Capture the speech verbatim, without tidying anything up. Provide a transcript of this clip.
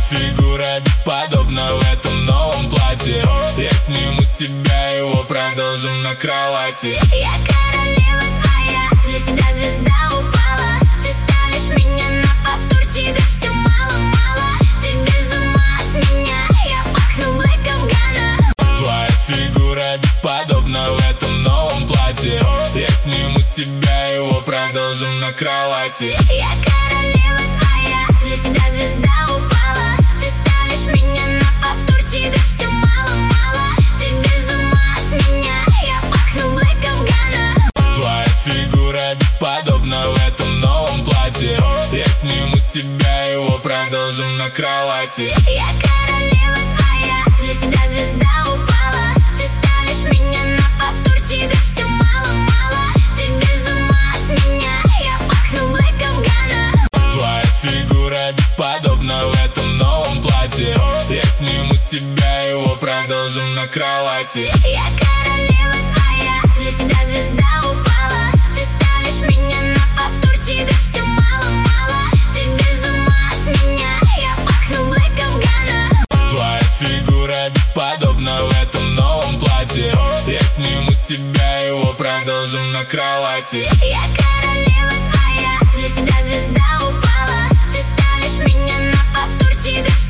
фигура бесподобна в этом новом платье. Я сниму с тебя его, продолжим на кровати. Я королева твоя, для тебя звезда упала. Ты ставишь меня на повтор, тебе все мало-мало. Ты без ума от меня, я пахну Блэк Афгана. Твоя фигура бесподобна в этом новом платье. Я сниму с тебя его, продолжим на кровати. Я королева твоя, для тебя звезда упала. Ты ставишь меня на повтор, тебе все мало-мало. Ты без ума от меня, я пахну Блэк Афгана. Твоя фигура бесподобна в этом новом платье. Я сниму с тебя его, продолжим на кровати. Я королева твоя, для тебя звезда упала. Ты ставишь меня на повтор, тебе все мало-мало. Ты без ума от меня, я пахну Блэк Афгана. Твоя фигура бесподобна в этом новом платье. Я сниму с тебя его, продолжим на кровати. Я королева твоя, для тебя звезда упала. Ты ставишь меня на повтор, тебе все мало-мало. Ты без ума от меня, я пахну Блэк Афгана. Твоя фигура бесподобна в этом новом платье. Я сниму с тебя его, продолжим на кровати. Я королева твоя, для тебя звезда упала. Ты ставишь меня на повтор, тебе все